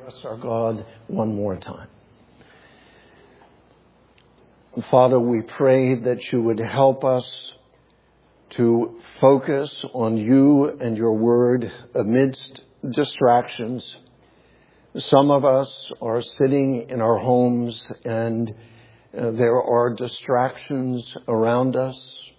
address our God one more time. Father, we pray that you would help us to focus on you and your word amidst distractions. Some of us are sitting in our homes and there are distractions around us,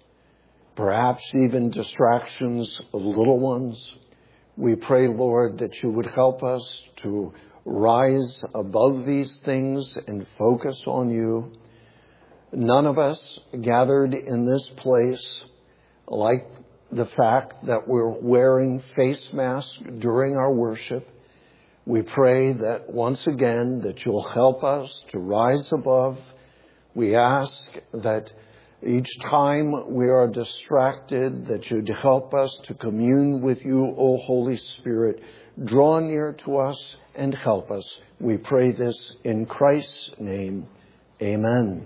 perhaps even distractions of little ones. We pray, Lord, that you would help us to rise above these things and focus on you. None of us gathered in this place like the fact that we're wearing face masks during our worship. We pray that once again that you'll help us to rise above. We ask that each time we are distracted, that you'd help us to commune with you, O Holy Spirit. Draw near to us and help us. We pray this in Christ's name. Amen.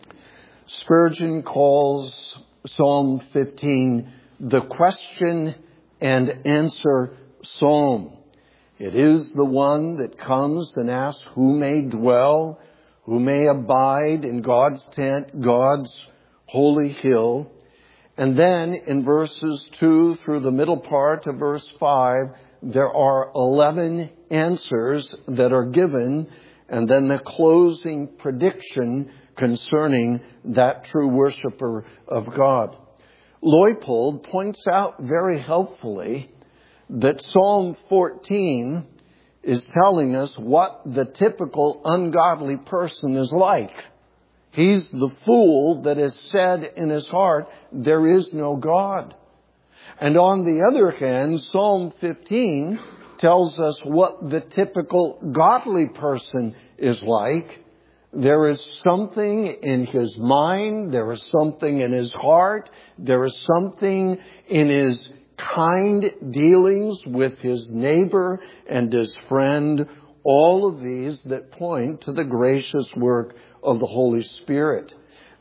Spurgeon calls Psalm 15 the question and answer psalm. It is the one that comes and asks who may dwell, who may abide in God's tent, God's holy hill. And then in verses 2 through the middle part of verse 5, there are 11 answers that are given, and then the closing prediction concerning that true worshiper of God. Leupold points out very helpfully that Psalm 14 is telling us what the typical ungodly person is like. He's the fool that has said in his heart, there is no God. And on the other hand, Psalm 15 tells us what the typical godly person is like. There is something in his mind, there is something in his heart, there is something in his kind dealings with his neighbor and his friend, all of these that point to the gracious work of the Holy Spirit.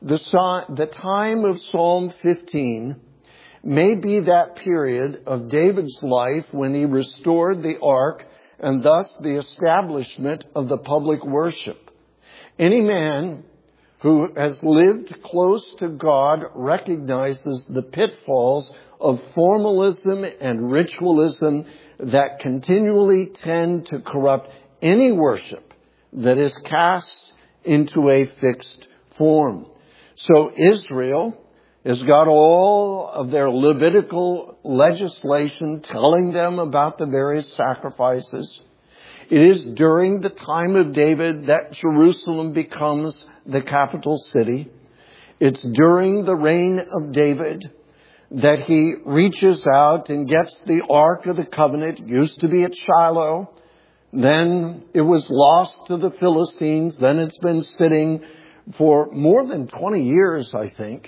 The time of Psalm 15 may be that period of David's life when he restored the ark and thus the establishment of the public worship. Any man who has lived close to God recognizes the pitfalls of formalism and ritualism that continually tend to corrupt any worship that is cast into a fixed form. So Israel has got all of their Levitical legislation telling them about the various sacrifices. It is during the time of David that Jerusalem becomes the capital city. It's during the reign of David that he reaches out and gets the Ark of the Covenant. It used to be at Shiloh. Then it was lost to the Philistines. Then it's been sitting for more than 20 years, I think,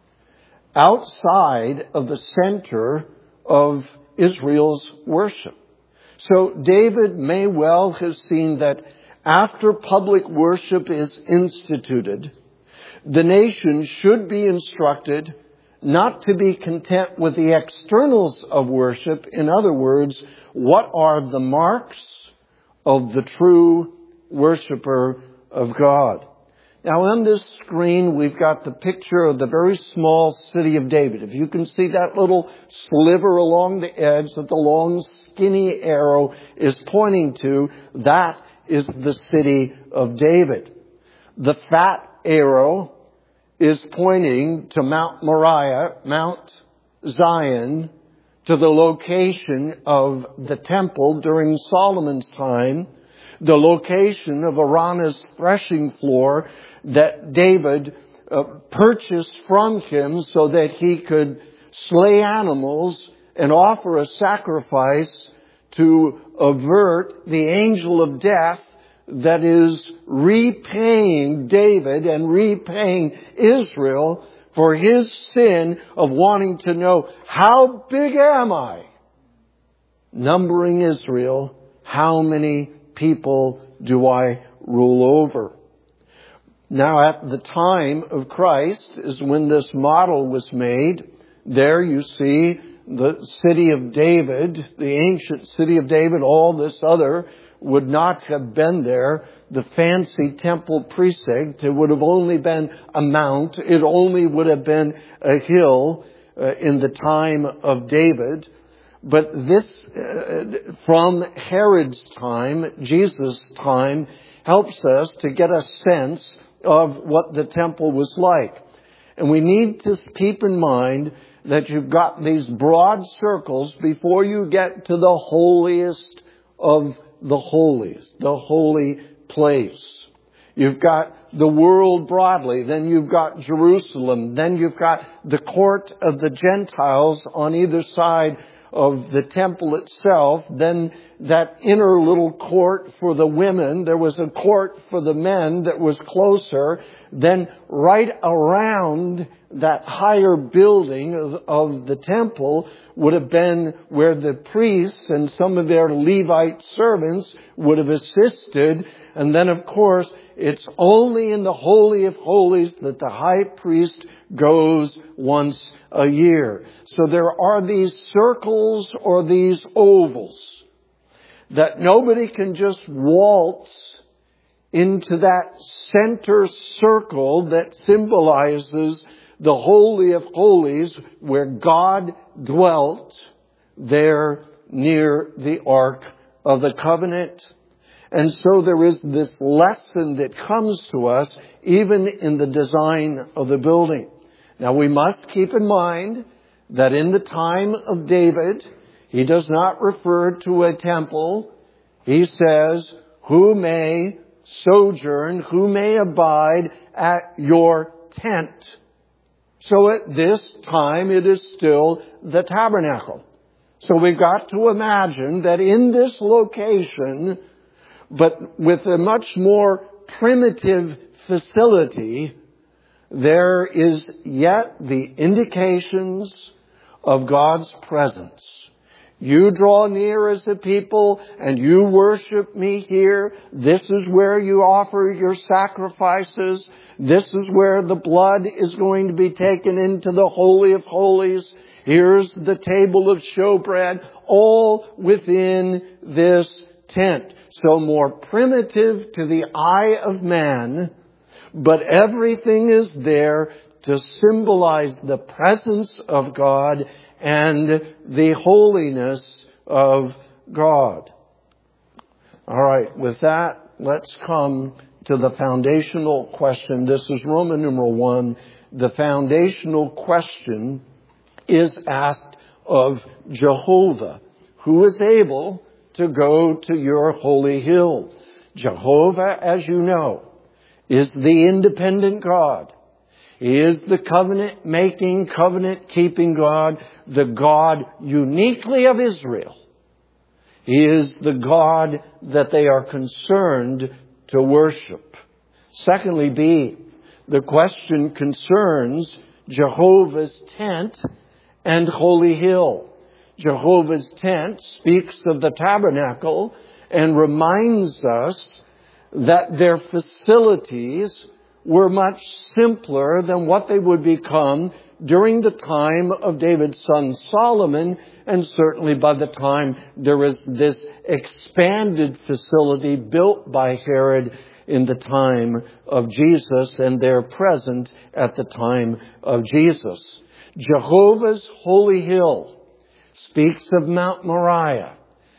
outside of the center of Israel's worship. So David may well have seen that after public worship is instituted, the nation should be instructed not to be content with the externals of worship. In other words, what are the marks of the true worshiper of God? Now on this screen, we've got the picture of the very small city of David. If you can see that little sliver along the edge that the long skinny arrow is pointing to, that is the city of David. The fat arrow is pointing to Mount Moriah, Mount Zion, to the location of the temple during Solomon's time, the location of Araunah's threshing floor that David purchased from him so that he could slay animals and offer a sacrifice to avert the angel of death that is repaying David and repaying Israel for his sin of wanting to know, how big am I? Numbering Israel, how many people do I rule over? Now, at the time of Christ is when this model was made. There you see the city of David, the ancient city of David, all this other would not have been there. The fancy temple precinct, it would have only been a mount. It only would have been a hill in the time of David. But this, from Herod's time, Jesus' time, helps us to get a sense of what the temple was like. And we need to keep in mind that you've got these broad circles before you get to the holiest of the holies, the holy place. You've got the world broadly, then you've got Jerusalem, then you've got the court of the Gentiles on either side of the temple itself, then that inner little court for the women. There was a court for the men that was closer. Then right around that higher building of the temple would have been where the priests and some of their Levite servants would have assisted. And then, of course, it's only in the Holy of Holies that the high priest goes once a year. So there are these circles or these ovals that nobody can just waltz into that center circle that symbolizes the Holy of Holies where God dwelt there near the Ark of the Covenant. And so there is this lesson that comes to us even in the design of the building. Now we must keep in mind that in the time of David, he does not refer to a temple. He says, who may sojourn, who may abide at your tent. So at this time, it is still the tabernacle. So we've got to imagine that in this location, but with a much more primitive facility, there is yet the indications of God's presence. You draw near as a people and you worship me here. This is where you offer your sacrifices. This is where the blood is going to be taken into the Holy of Holies. Here's the table of showbread, all within this tent. So more primitive to the eye of man, but everything is there to symbolize the presence of God and the holiness of God. All right, with that, let's come to the foundational question. This is Roman numeral 1. The foundational question is asked of Jehovah, who is able to go to your holy hill. Jehovah, as you know, is the independent God. He is the covenant-making, covenant-keeping God, the God uniquely of Israel. He is the God that they are concerned to worship. Secondly, B, the question concerns Jehovah's tent and holy hill. Jehovah's tent speaks of the tabernacle and reminds us that their facilities were much simpler than what they would become during the time of David's son Solomon, and certainly by the time there was this expanded facility built by Herod in the time of Jesus, and they're present at the time of Jesus. Jehovah's holy hill speaks of Mount Moriah,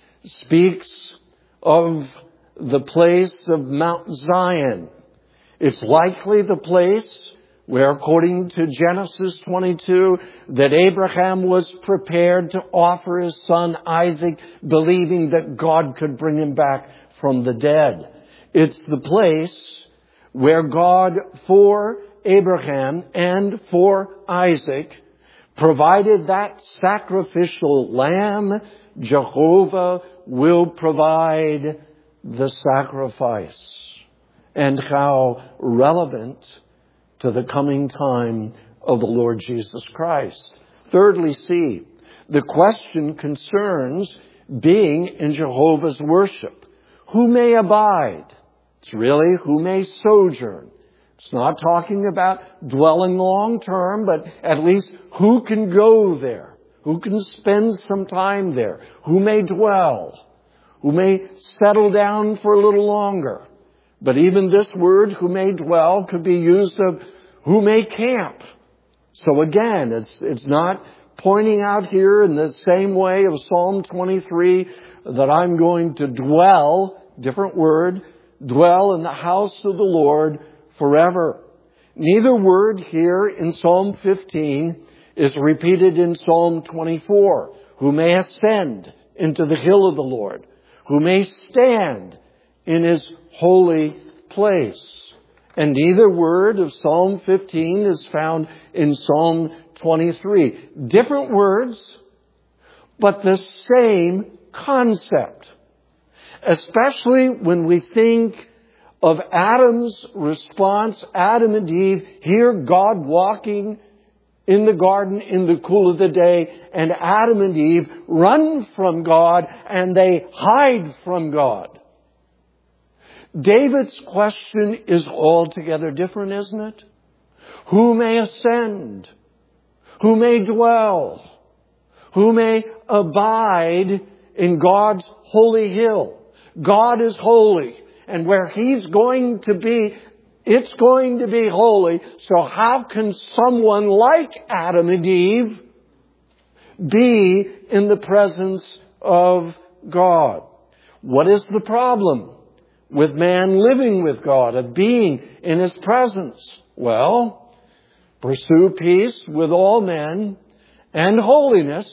speaks of the place of Mount Zion. It's likely the place where, according to Genesis 22, that Abraham was prepared to offer his son Isaac, believing that God could bring him back from the dead. It's the place where God, for Abraham and for Isaac, provided that sacrificial lamb. Jehovah will provide the sacrifice. And how relevant to the coming time of the Lord Jesus Christ. Thirdly, C, the question concerns being in Jehovah's worship. Who may abide? It's really who may sojourn. It's not talking about dwelling long term, but at least who can go there? who can spend some time there, who may dwell, who may settle down for a little longer. But even this word, who may dwell, could be used of who may camp. So again, it's not pointing out here in the same way of Psalm 23 that I'm going to dwell, different word, dwell in the house of the Lord forever. Neither word here in Psalm 15 is repeated in Psalm 24. Who may ascend into the hill of the Lord, who may stand in His holy place. And neither word of Psalm 15 is found in Psalm 23. Different words, but the same concept. Especially when we think of Adam's response, Adam and Eve, here God walking in the garden in the cool of the day, and Adam and Eve run from God and they hide from God. David's question is altogether different, isn't it? Who may ascend? Who may dwell? Who may abide in God's holy hill? God is holy, and where He's going to be, it's going to be holy. So how can someone like Adam and Eve be in the presence of God? What is the problem with man living with God, of being in His presence? Well, pursue peace with all men and holiness,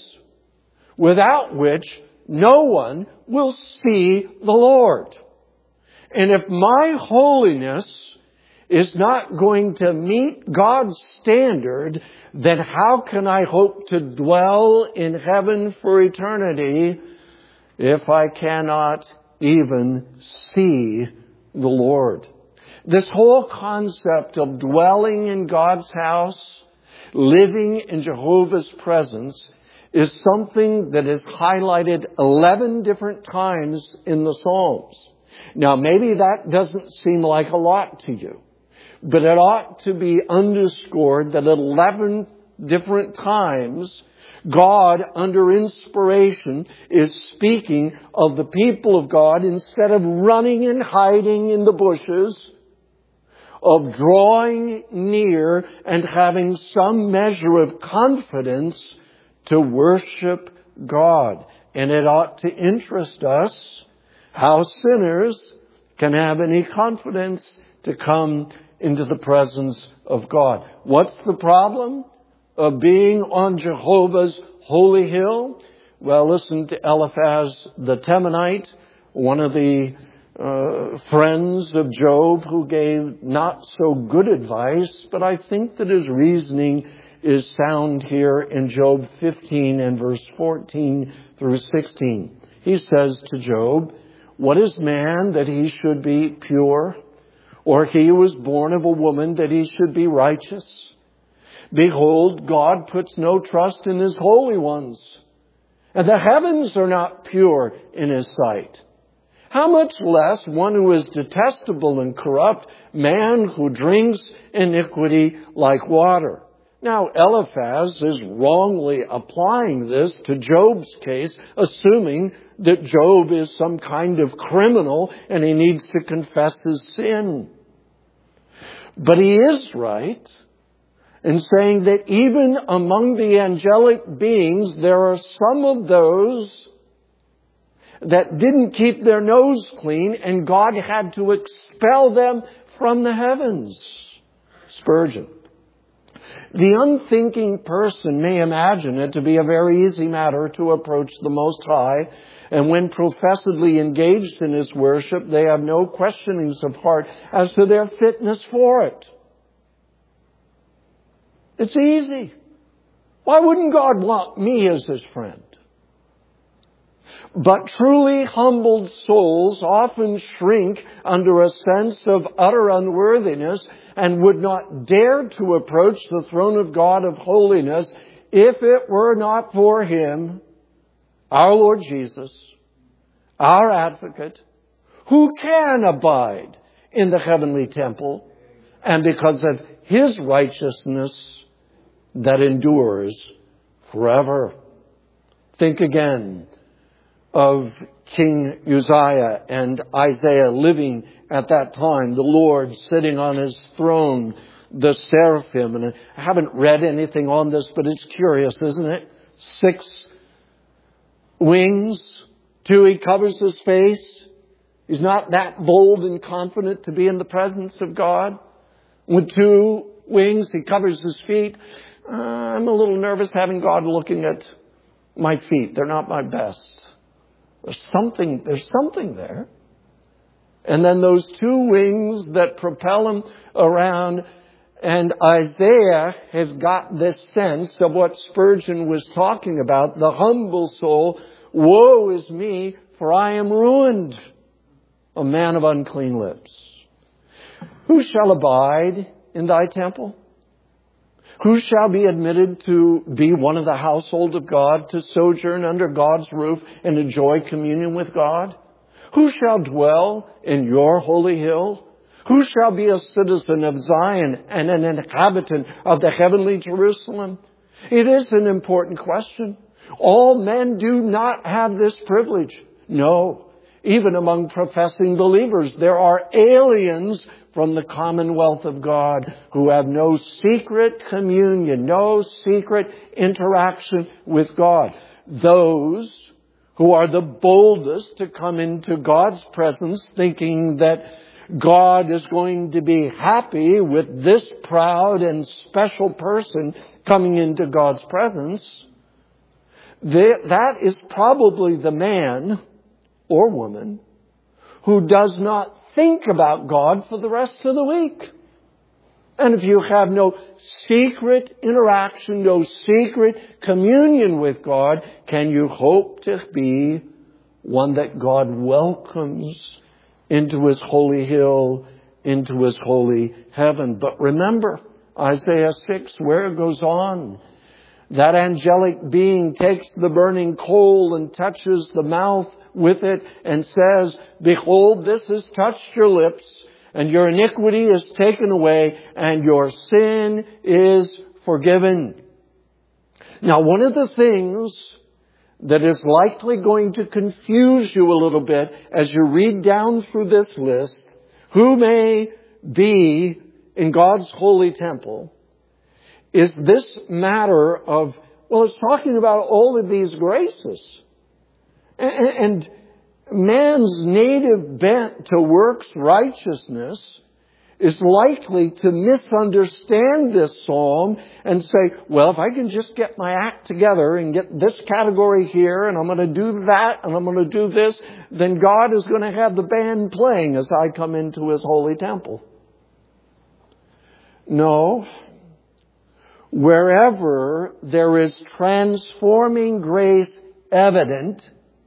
without which no one will see the Lord. And if my holiness is not going to meet God's standard, then how can I hope to dwell in heaven for eternity if I cannot even see the Lord? This whole concept of dwelling in God's house, living in Jehovah's presence, is something that is highlighted 11 different times in the Psalms. Now, maybe that doesn't seem like a lot to you, but it ought to be underscored that 11 different times God, under inspiration, is speaking of the people of God instead of running and hiding in the bushes, of drawing near and having some measure of confidence to worship God. And it ought to interest us how sinners can have any confidence to come into the presence of God. What's the problem of being on Jehovah's holy hill? Well, listen to Eliphaz the Temanite, one of the friends of Job, who gave not so good advice, but I think that his reasoning is sound here in Job 15 and verse 14 through 16. He says to Job, "What is man that he should be pure? Or he who was born of a woman that he should be righteous? Behold, God puts no trust in His holy ones, and the heavens are not pure in His sight. How much less one who is detestable and corrupt, man who drinks iniquity like water." Now, Eliphaz is wrongly applying this to Job's case, assuming that Job is some kind of criminal and he needs to confess his sin. But he is right in saying that even among the angelic beings, there are some of those that didn't keep their nose clean, and God had to expel them from the heavens. Spurgeon. The unthinking person may imagine it to be a very easy matter to approach the Most High, and when professedly engaged in His worship, they have no questionings of heart as to their fitness for it. It's easy. Why wouldn't God want me as His friend? But truly humbled souls often shrink under a sense of utter unworthiness and would not dare to approach the throne of God of holiness if it were not for Him, our Lord Jesus, our advocate, who can abide in the heavenly temple, and because of His righteousness that endures forever. Think again of King Uzziah and Isaiah living at that time. The Lord sitting on his throne, the seraphim. And I haven't read anything on this, but it's curious, isn't it? 6 wings. 2, he covers his face. He's not that bold and confident to be in the presence of God. With 2 wings, he covers his feet. I'm a little nervous having God looking at my feet. They're not my best. There's something there. And then those 2 wings that propel him around. And Isaiah has got this sense of what Spurgeon was talking about. The humble soul, woe is me, for I am ruined, a man of unclean lips. Who shall abide in thy temple? Who shall be admitted to be one of the household of God, to sojourn under God's roof and enjoy communion with God? Who shall dwell in your holy hill? Who shall be a citizen of Zion and an inhabitant of the heavenly Jerusalem? It is an important question. All men do not have this privilege. No. Even among professing believers, there are aliens from the commonwealth of God who have no secret communion, no secret interaction with God. Those who are the boldest to come into God's presence thinking that God is going to be happy with this proud and special person coming into God's presence, that is probably the man or woman who does not think about God for the rest of the week. And if you have no secret interaction, no secret communion with God, can you hope to be one that God welcomes into His holy hill, into His holy heaven? But remember, Isaiah 6, where it goes on, that angelic being takes the burning coal and touches the mouth with it and says, behold, this has touched your lips, and your iniquity is taken away, and your sin is forgiven. Now, one of the things that is likely going to confuse you a little bit as you read down through this list, who may be in God's holy temple, is this matter of, well, it's talking about all of these graces. And man's native bent to works righteousness is likely to misunderstand this psalm and say, well, if I can just get my act together and get this category here, and I'm going to do that, and I'm going to do this, then God is going to have the band playing as I come into His holy temple. No. Wherever there is transforming grace evident,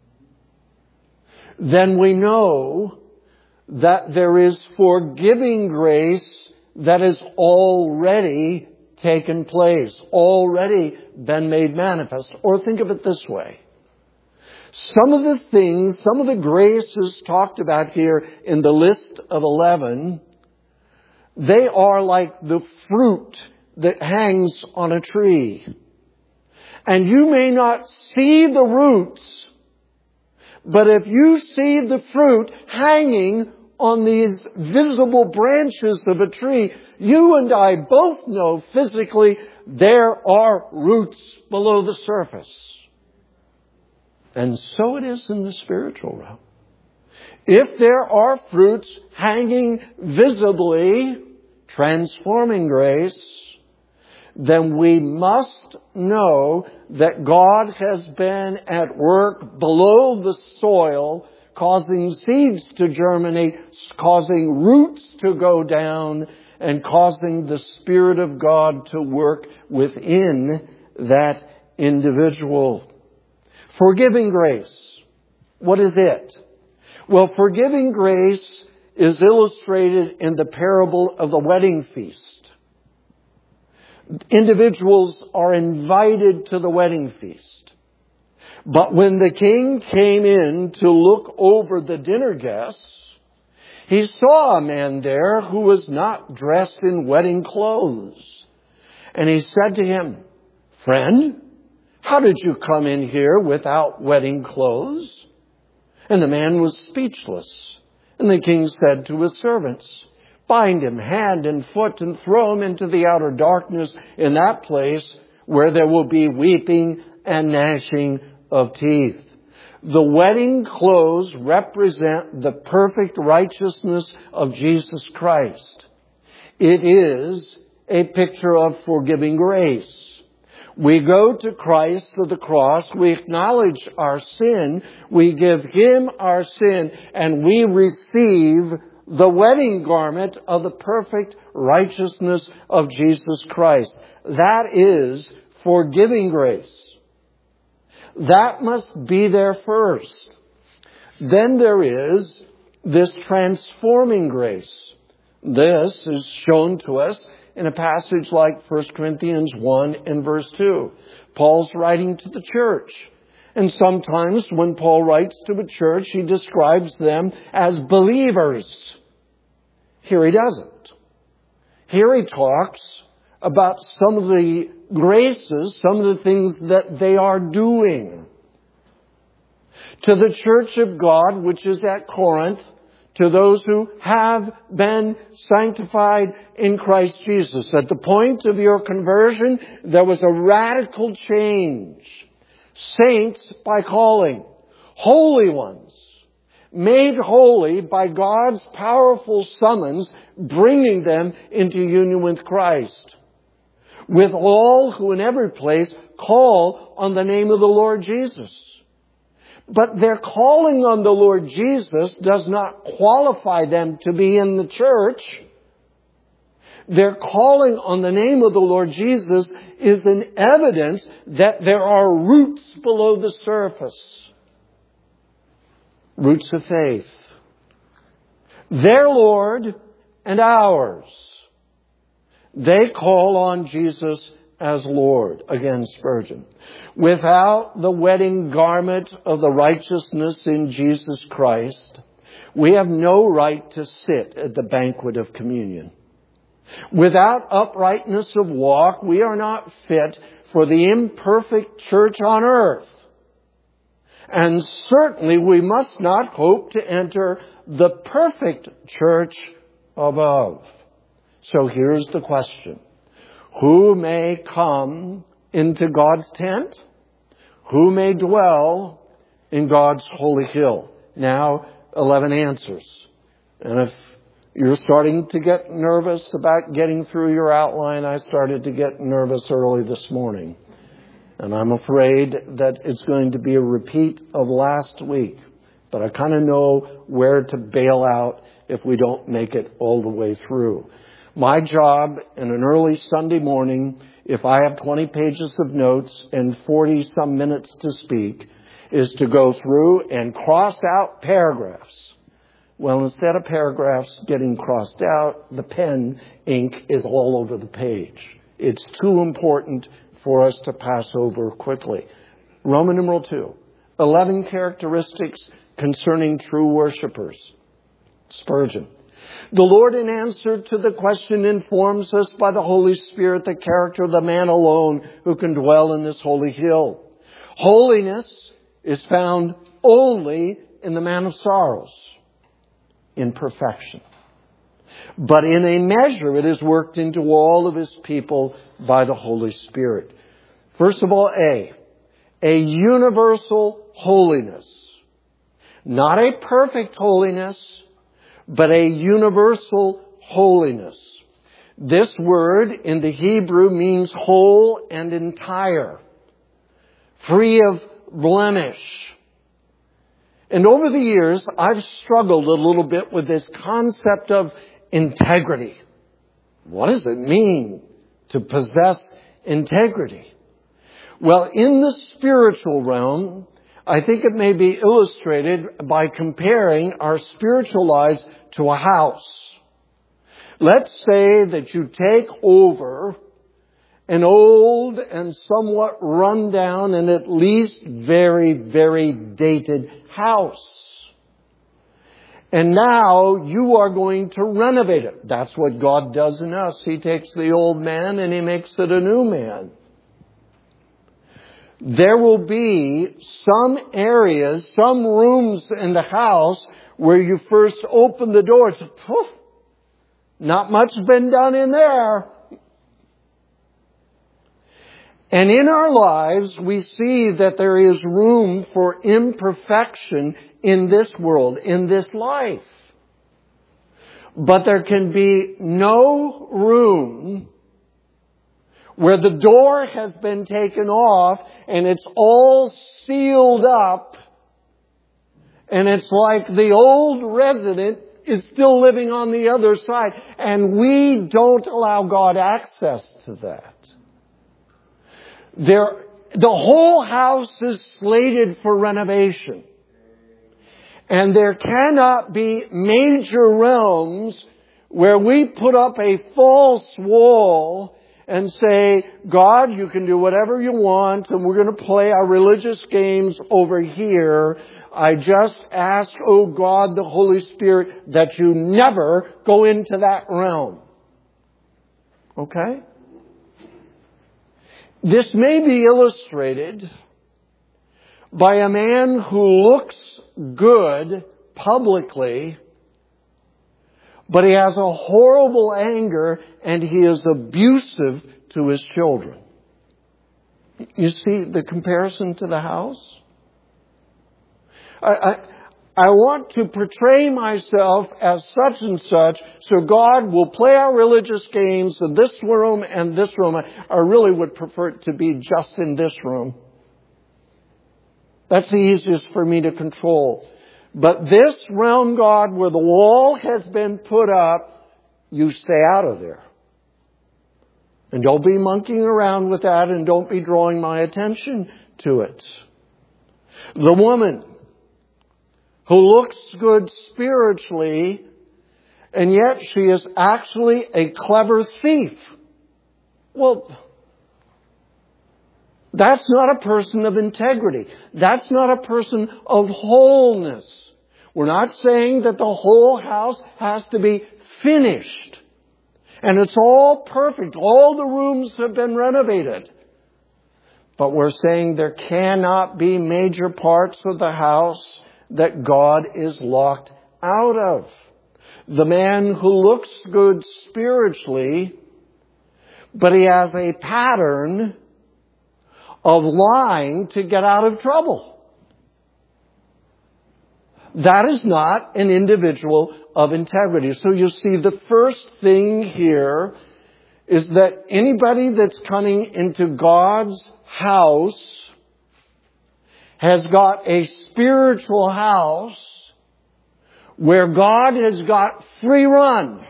then we know that there is forgiving grace that has already taken place, already been made manifest. Or think of it this way. Some of the graces talked about here in the list of 11, they are like the fruit that hangs on a tree. And you may not see the roots, but if you see the fruit hanging on these visible branches of a tree, you and I both know physically there are roots below the surface. And so it is in the spiritual realm. If there are fruits hanging visibly, transforming grace, then we must know that God has been at work below the soil, causing seeds to germinate, causing roots to go down, and causing the Spirit of God to work within that individual. Forgiving grace. What is it? Well, forgiving grace is illustrated in the parable of the wedding feast. Individuals are invited to the wedding feast. But when the king came in to look over the dinner guests, he saw a man there who was not dressed in wedding clothes. And he said to him, "Friend, How did you come in here without wedding clothes?" And the man was speechless. And the king said to his servants, "Bind him hand and foot and throw him into the outer darkness. In that place where there will be weeping and gnashing of teeth." The wedding clothes represent the perfect righteousness of Jesus Christ. It is a picture of forgiving grace. We go to Christ to the cross, we acknowledge our sin, we give Him our sin, and we receive the wedding garment of the perfect righteousness of Jesus Christ. That is forgiving grace. That must be there first. Then there is this transforming grace. This is shown to us in a passage like 1 Corinthians 1 and verse 2. Paul's writing to the church. And sometimes when Paul writes to a church, he describes them as believers. Here he doesn't. Here he talks about some of the graces, some of the things that they are doing. To the church of God, which is at Corinth, to those who have been sanctified in Christ Jesus. At the point of your conversion, there was a radical change. Saints by calling. Holy ones. Made holy by God's powerful summons, bringing them into union with Christ. With all who in every place call on the name of the Lord Jesus. But their calling on the Lord Jesus does not qualify them to be in the church. Their calling on the name of the Lord Jesus is an evidence that there are roots below the surface. Roots of faith. Their Lord and ours. They call on Jesus as Lord. Again, Spurgeon. Without the wedding garment of the righteousness in Jesus Christ, we have no right to sit at the banquet of communion. Without uprightness of walk, we are not fit for the imperfect church on earth. And certainly we must not hope to enter the perfect church above. So here's the question. Who may come into God's tent? Who may dwell in God's holy hill? Now, 11 answers. And if you're starting to get nervous about getting through your outline, I started to get nervous early this morning. And I'm afraid that it's going to be a repeat of last week. But I kind of know where to bail out if we don't make it all the way through. My job in an early Sunday morning, if I have 20 pages of notes and 40 some minutes to speak, is to go through and cross out paragraphs. Well, instead of paragraphs getting crossed out, the pen ink is all over the page. It's too important for us to pass over quickly. Roman numeral 2, 11 characteristics concerning true worshipers. Spurgeon. The Lord, in answer to the question, informs us by the Holy Spirit the character of the man alone who can dwell in this holy hill. Holiness is found only in the man of sorrows, in perfection. But in a measure it is worked into all of His people by the Holy Spirit. First of all, a universal holiness. Not a perfect holiness, but a universal holiness. This word in the Hebrew means whole and entire, free of blemish. And over the years, I've struggled a little bit with this concept of integrity. What does it mean to possess integrity? Well, in the spiritual realm, I think it may be illustrated by comparing our spiritual lives to a house. Let's say that you take over an old and somewhat run down and at least very, very dated house. And now you are going to renovate it. That's what God does in us. He takes the old man and He makes it a new man. there will be some areas, some rooms in the house where you first open the doors. Poof, not much been done in there. And in our lives, we see that there is room for imperfection in this world, in this life. But there can be no room where the door has been taken off and it's all sealed up, and it's like the old resident is still living on the other side, and we don't allow God access to that. The whole house is slated for renovation. And there cannot be major realms where we put up a false wall and say, God, you can do whatever you want, and we're going to play our religious games over here. I just ask, oh God, the Holy Spirit, that you never go into that realm. Okay? This may be illustrated by a man who looks good publicly, but he has a horrible anger and he is abusive to his children. You see the comparison to the house? I want to portray myself as such and such, so God will play our religious games in this room and this room. I really would prefer it to be just in this room. That's the easiest for me to control. But this realm, God, where the wall has been put up, you stay out of there. And don't be monkeying around with that, and don't be drawing my attention to it. The woman who looks good spiritually, and yet she is actually a clever thief. Well, that's not a person of integrity. That's not a person of wholeness. We're not saying that the whole house has to be finished. And it's all perfect. All the rooms have been renovated. But we're saying there cannot be major parts of the house that God is locked out of. The man who looks good spiritually, but he has a pattern of lying to get out of trouble. That is not an individual of integrity. So you see, the first thing here is that anybody that's coming into God's house has got a spiritual house where God has got free run.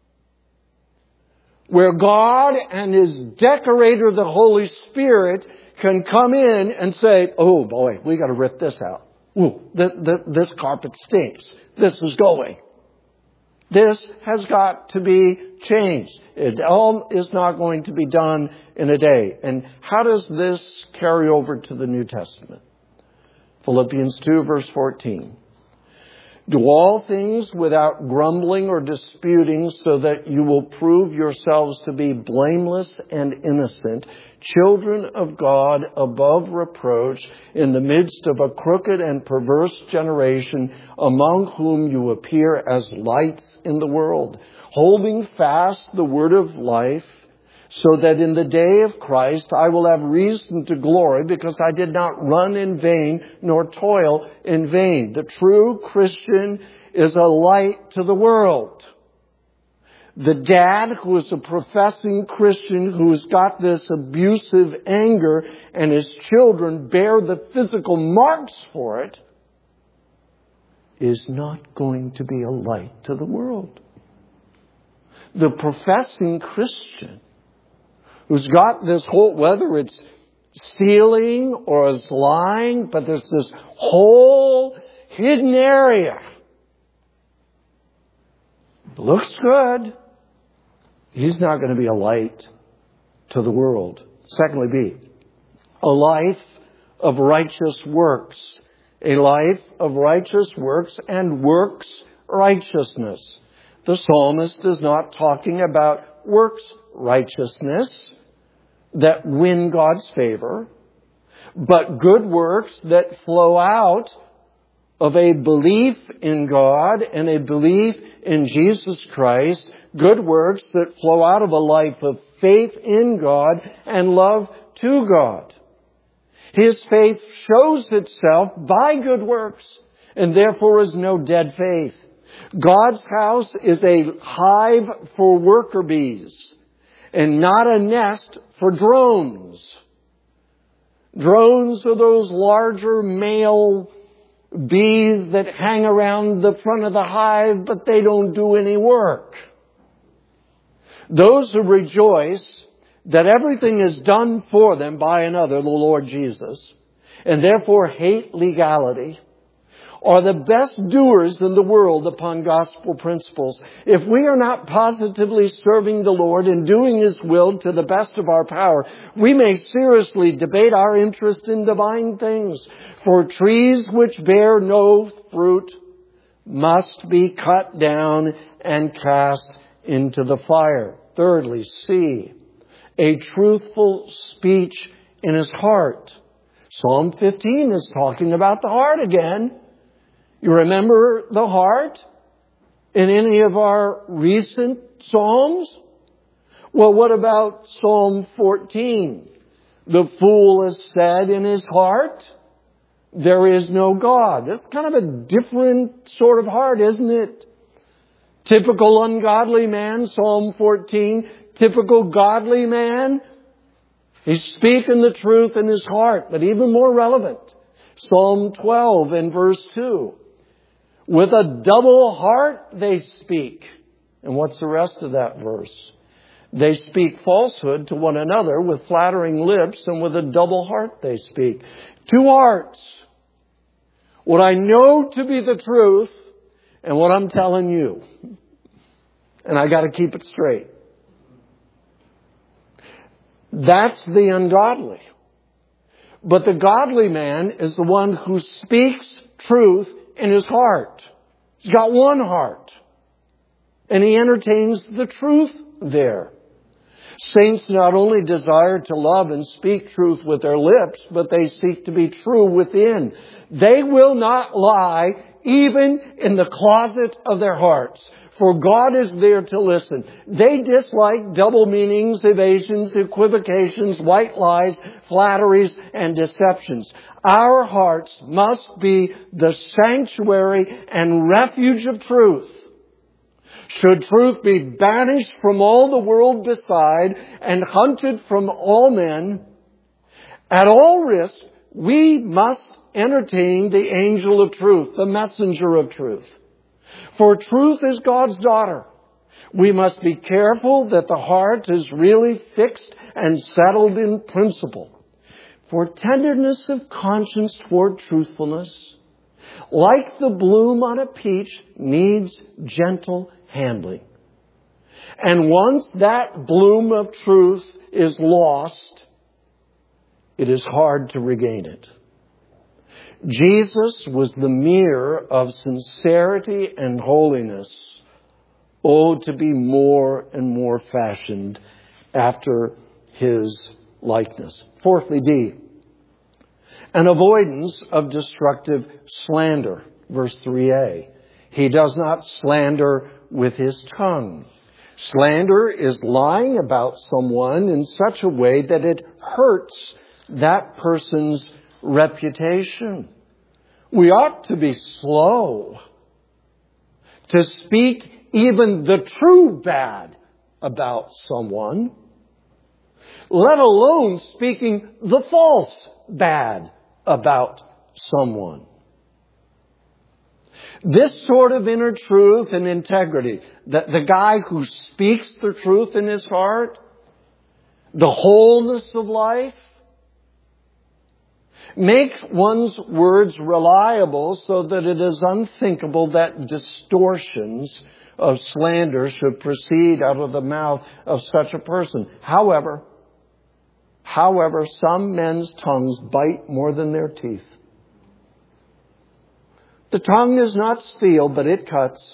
Where God and His decorator, the Holy Spirit, can come in and say, oh boy, we got to rip this out. Ooh, this carpet stinks. This is going. This has got to be changed. It all is not going to be done in a day. And how does this carry over to the New Testament? Philippians 2 verse 14. Do all things without grumbling or disputing, so that you will prove yourselves to be blameless and innocent, children of God above reproach, in the midst of a crooked and perverse generation, among whom you appear as lights in the world, holding fast the word of life, so that in the day of Christ I will have reason to glory, because I did not run in vain nor toil in vain. The true Christian is a light to the world. The dad who is a professing Christian who's got this abusive anger, and his children bear the physical marks for it, is not going to be a light to the world. The professing Christian who's got this whole, whether it's stealing or it's lying, but there's this whole hidden area. Looks good. He's not going to be a light to the world. Secondly, B, a life of righteous works. A life of righteous works and works righteousness. The psalmist is not talking about works righteousness that win God's favor, but good works that flow out of a belief in God and a belief in Jesus Christ, good works that flow out of a life of faith in God and love to God. His faith shows itself by good works and therefore is no dead faith. God's house is a hive for worker bees and not a nest for drones. Drones are those larger male bees that hang around the front of the hive, but they don't do any work. Those who rejoice that everything is done for them by another, the Lord Jesus, and therefore hate legality, are the best doers in the world upon gospel principles. If we are not positively serving the Lord and doing His will to the best of our power, we may seriously debate our interest in divine things. For trees which bear no fruit must be cut down and cast into the fire. Thirdly, C, a truthful speech in his heart. Psalm 15 is talking about the heart again. You remember the heart in any of our recent Psalms? Well, what about Psalm 14? The fool has said in his heart, there is no God. That's kind of a different sort of heart, isn't it? Typical ungodly man, Psalm 14. Typical godly man, he's speaking the truth in his heart. But even more relevant, Psalm 12 and verse 2. With a double heart they speak. And what's the rest of that verse? They speak falsehood to one another with flattering lips, and with a double heart they speak. Two hearts. What I know to be the truth and what I'm telling you. And I got to keep it straight. That's the ungodly. But the godly man is the one who speaks truth in his heart. He's got one heart. And he entertains the truth there. Saints not only desire to love and speak truth with their lips, but they seek to be true within. They will not lie even in the closet of their hearts. For God is there to listen. They dislike double meanings, evasions, equivocations, white lies, flatteries, and deceptions. Our hearts must be the sanctuary and refuge of truth. Should truth be banished from all the world beside and hunted from all men, at all risk, we must entertain the angel of truth, the messenger of truth. For truth is God's daughter. We must be careful that the heart is really fixed and settled in principle. For tenderness of conscience toward truthfulness, like the bloom on a peach, needs gentle handling. And once that bloom of truth is lost, it is hard to regain it. Jesus was the mirror of sincerity and holiness. Oh, to be more and more fashioned after His likeness. Fourthly, D, an avoidance of destructive slander. Verse 3a. He does not slander with his tongue. Slander is lying about someone in such a way that it hurts that person's reputation. We ought to be slow to speak even the true bad about someone, let alone speaking the false bad about someone. This sort of inner truth and integrity, the guy who speaks the truth in his heart, the wholeness of life, make one's words reliable so that it is unthinkable that distortions of slander should proceed out of the mouth of such a person. However, some men's tongues bite more than their teeth. The tongue is not steel, but it cuts.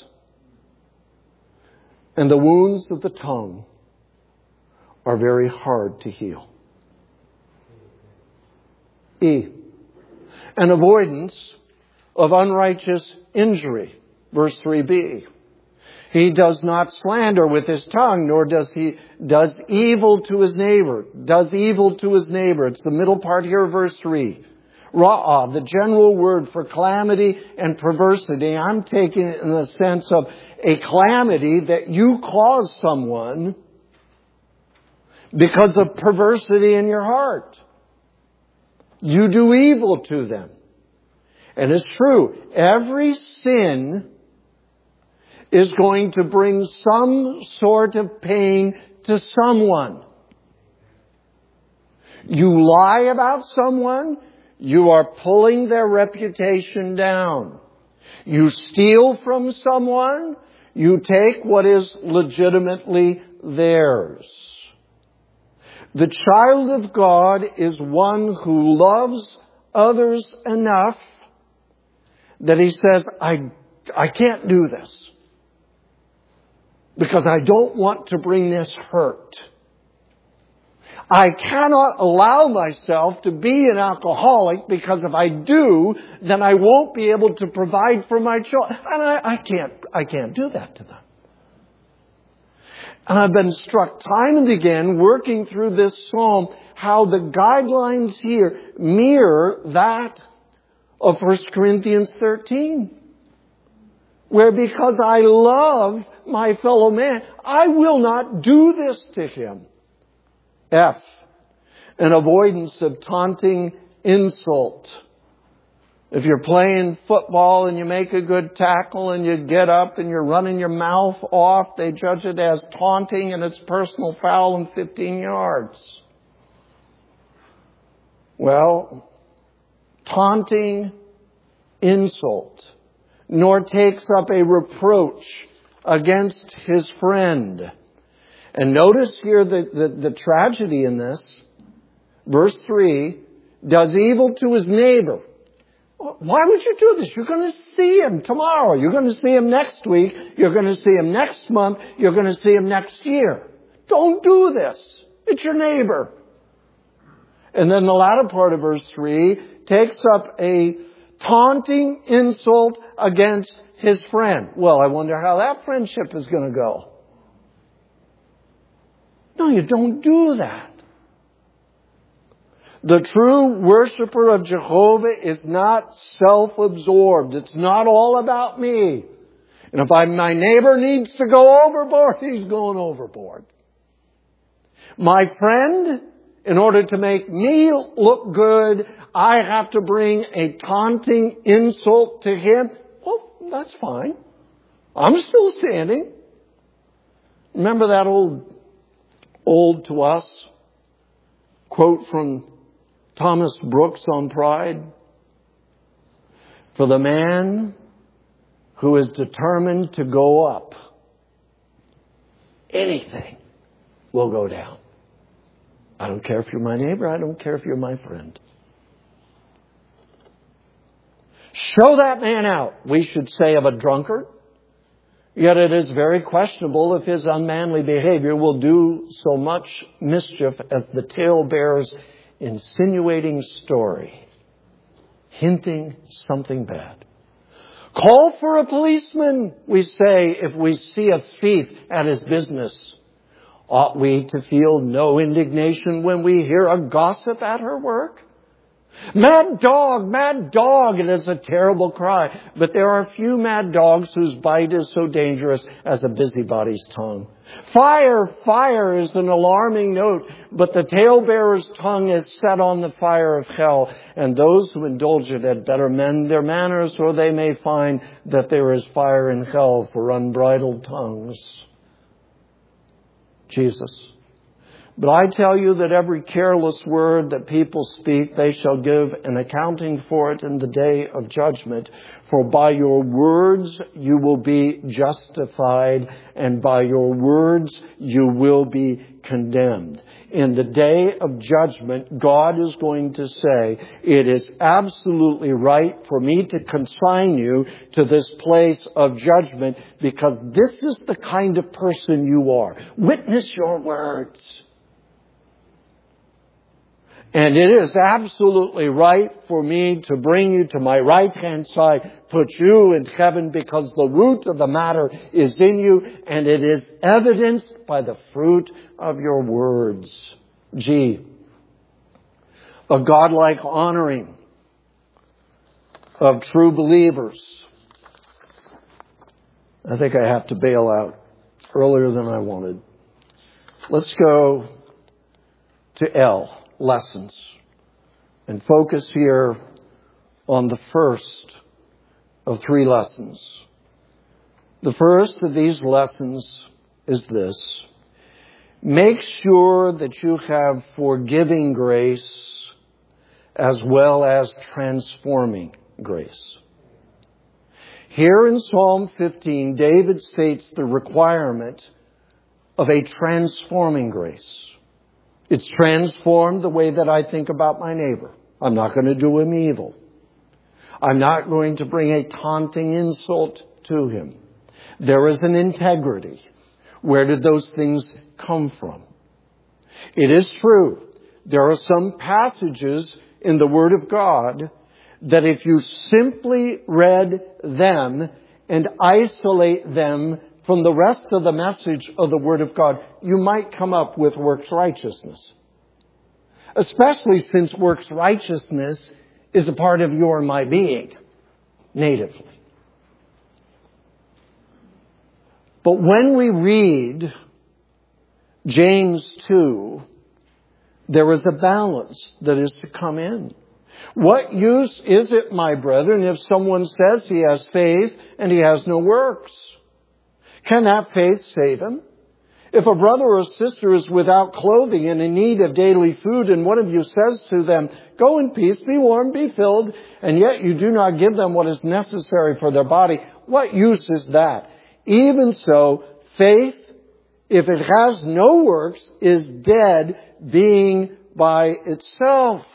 And the wounds of the tongue are very hard to heal. E. And avoidance of unrighteous injury. Verse 3b. He does not slander with his tongue, nor does evil to his neighbor. Does evil to his neighbor. It's the middle part here of verse 3. Ra'ah, the general word for calamity and perversity. I'm taking it in the sense of a calamity that you cause someone because of perversity in your heart. You do evil to them. And it's true. Every sin is going to bring some sort of pain to someone. You lie about someone, you are pulling their reputation down. You steal from someone, you take what is legitimately theirs. The child of God is one who loves others enough that he says, I can't do this because I don't want to bring this hurt. I cannot allow myself to be an alcoholic because if I do, then I won't be able to provide for my children. And I can't do that to them. And I've been struck time and again working through this psalm how the guidelines here mirror that of 1 Corinthians 13. Where because I love my fellow man, I will not do this to him. F, an avoidance of taunting insult. If you're playing football and you make a good tackle and you get up and you're running your mouth off, they judge it as taunting and it's personal foul in 15 yards. Well, taunting insult, nor takes up a reproach against his friend. And notice here the tragedy in this. Verse 3, does evil to his neighbor. Why would you do this? You're going to see him tomorrow. You're going to see him next week. You're going to see him next month. You're going to see him next year. Don't do this. It's your neighbor. And then the latter part of verse 3 takes up a taunting insult against his friend. Well, I wonder how that friendship is going to go. No, you don't do that. The true worshiper of Jehovah is not self-absorbed. It's not all about me. And if my neighbor needs to go overboard, he's going overboard. My friend, in order to make me look good, I have to bring a taunting insult to him. Well, that's fine. I'm still standing. Remember that old to us quote from Thomas Brooks on pride? For the man who is determined to go up, anything will go down. I don't care if you're my neighbor. I don't care if you're my friend. Show that man out, we should say of a drunkard. Yet it is very questionable if his unmanly behavior will do so much mischief as the talebearer's insinuating story, hinting something bad. Call for a policeman, we say, if we see a thief at his business. Ought we to feel no indignation when we hear a gossip at her work? Mad dog, it is a terrible cry. But there are few mad dogs whose bite is so dangerous as a busybody's tongue. Fire is an alarming note, but the talebearer's tongue is set on the fire of hell. And those who indulge it had better mend their manners, or they may find that there is fire in hell for unbridled tongues. Jesus. But I tell you that every careless word that people speak, they shall give an accounting for it in the day of judgment. For by your words you will be justified, and by your words you will be condemned. In the day of judgment, God is going to say, it is absolutely right for me to consign you to this place of judgment because this is the kind of person you are. Witness your words. And it is absolutely right for me to bring you to my right-hand side, put you in heaven, because the root of the matter is in you, and it is evidenced by the fruit of your words. G, a godlike honoring of true believers. I think I have to bail out earlier than I wanted. Let's go to L, lessons, and focus here on the first of 3 lessons. The first of these lessons is this: make sure that you have forgiving grace as well as transforming grace. Here in Psalm 15, David states the requirement of a transforming grace. It's transformed the way that I think about my neighbor. I'm not going to do him evil. I'm not going to bring a taunting insult to him. There is an integrity. Where did those things come from? It is true, there are some passages in the Word of God that if you simply read them and isolate them from the rest of the message of the Word of God, you might come up with works righteousness. Especially since works righteousness is a part of your and my being, natively. But when we read James 2, there is a balance that is to come in. What use is it, my brethren, if someone says he has faith and he has no works? Can that faith save him? If a brother or sister is without clothing and in need of daily food, and one of you says to them, go in peace, be warm, be filled, and yet you do not give them what is necessary for their body, what use is that? Even so, faith, if it has no works, is dead, being by itself.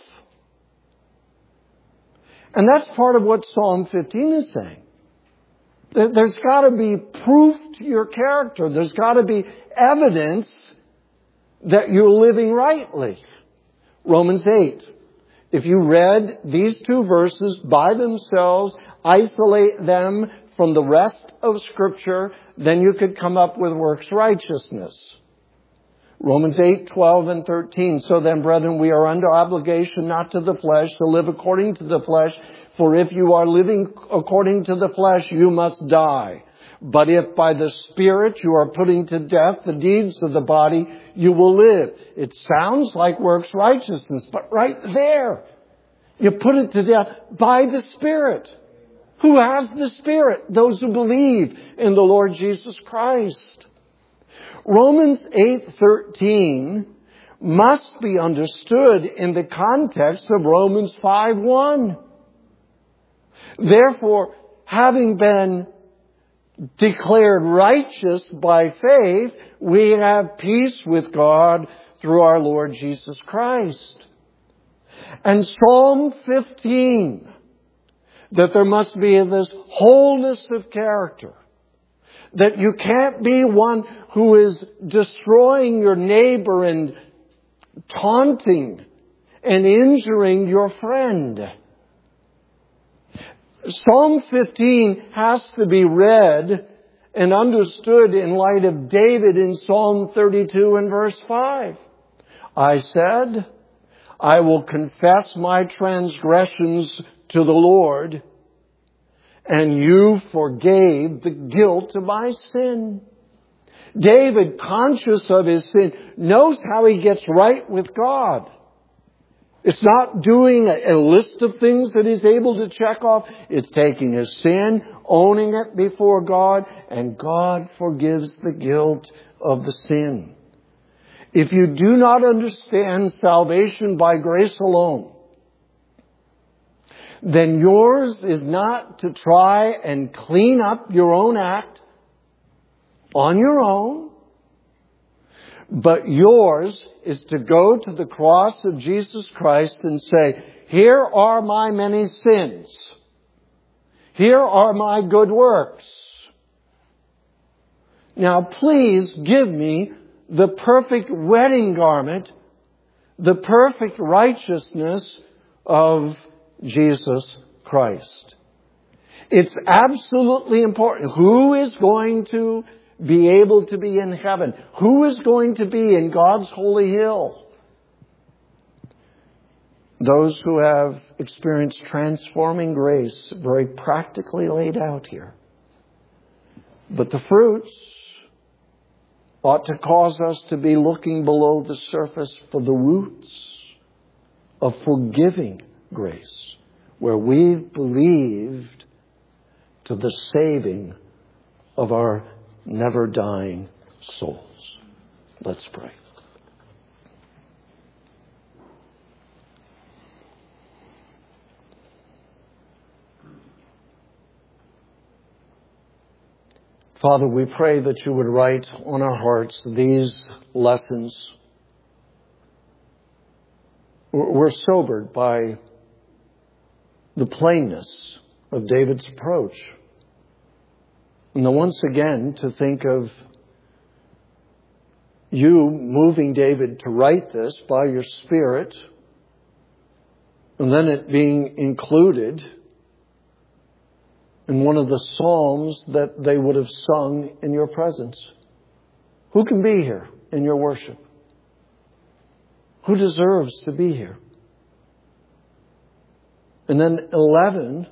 And that's part of what Psalm 15 is saying. There's got to be proof to your character. There's got to be evidence that you're living rightly. Romans 8. If you read these 2 verses by themselves, isolate them from the rest of Scripture, then you could come up with works righteousness. Romans 8, 12 and 13. So then, brethren, we are under obligation not to the flesh, to live according to the flesh. For if you are living according to the flesh, you must die. But if by the Spirit you are putting to death the deeds of the body, you will live. It sounds like works righteousness, but right there, you put it to death by the Spirit. Who has the Spirit? Those who believe in the Lord Jesus Christ. Romans 8:13 must be understood in the context of Romans 5:1. Therefore, having been declared righteous by faith, we have peace with God through our Lord Jesus Christ. And Psalm 15, that there must be this wholeness of character. That you can't be one who is destroying your neighbor and taunting and injuring your friend. Psalm 15 has to be read and understood in light of David in Psalm 32 and verse 5. I said, I will confess my transgressions to the Lord, and you forgave the guilt of my sin. David, conscious of his sin, knows how he gets right with God. It's not doing a list of things that he's able to check off. It's taking his sin, owning it before God, and God forgives the guilt of the sin. If you do not understand salvation by grace alone, then yours is not to try and clean up your own act on your own, but yours is to go to the cross of Jesus Christ and say, here are my many sins. Here are my good works. Now please give me the perfect wedding garment the perfect righteousness of Jesus Christ. It's absolutely important. Who is going to be able to be in heaven? Who is going to be in God's holy hill? Those who have experienced transforming grace, very practically laid out here. But the fruits ought to cause us to be looking below the surface for the roots of forgiving grace, where we've believed to the saving of our never-dying souls. Let's pray. Father, we pray that you would write on our hearts these lessons. We're sobered by the plainness of David's approach. And then once again, to think of you moving David to write this by your Spirit, and then it being included in one of the psalms that they would have sung in your presence. Who can be here in your worship? Who deserves to be here? And then 11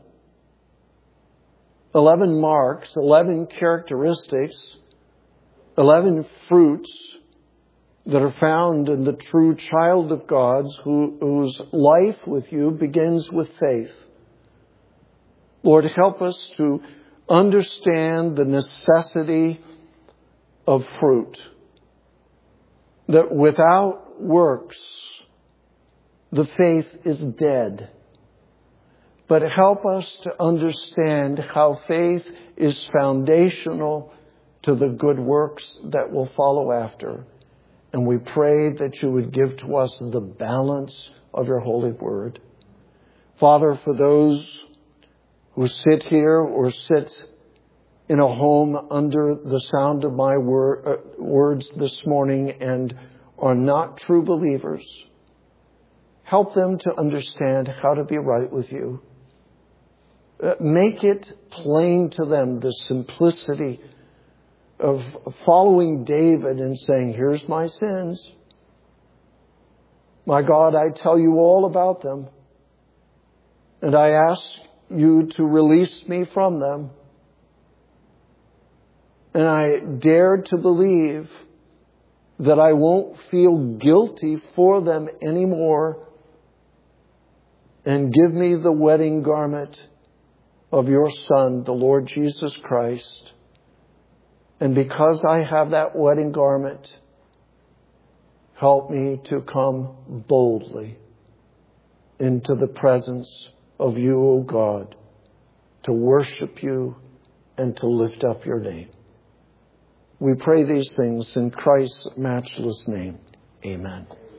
marks, 11 characteristics, 11 fruits that are found in the true child of God's whose life with you begins with faith. Lord, help us to understand the necessity of fruit. That without works, the faith is dead. But help us to understand how faith is foundational to the good works that will follow after. And we pray that you would give to us the balance of your holy word. Father, for those who sit here or sit in a home under the sound of my words this morning and are not true believers, help them to understand how to be right with you. Make it plain to them the simplicity of following David and saying, here's my sins. My God, I tell you all about them. And I ask you to release me from them. And I dare to believe that I won't feel guilty for them anymore. And give me the wedding garment of your Son, the Lord Jesus Christ. And because I have that wedding garment, help me to come boldly into the presence of you, O God, to worship you and to lift up your name. We pray these things in Christ's matchless name. Amen.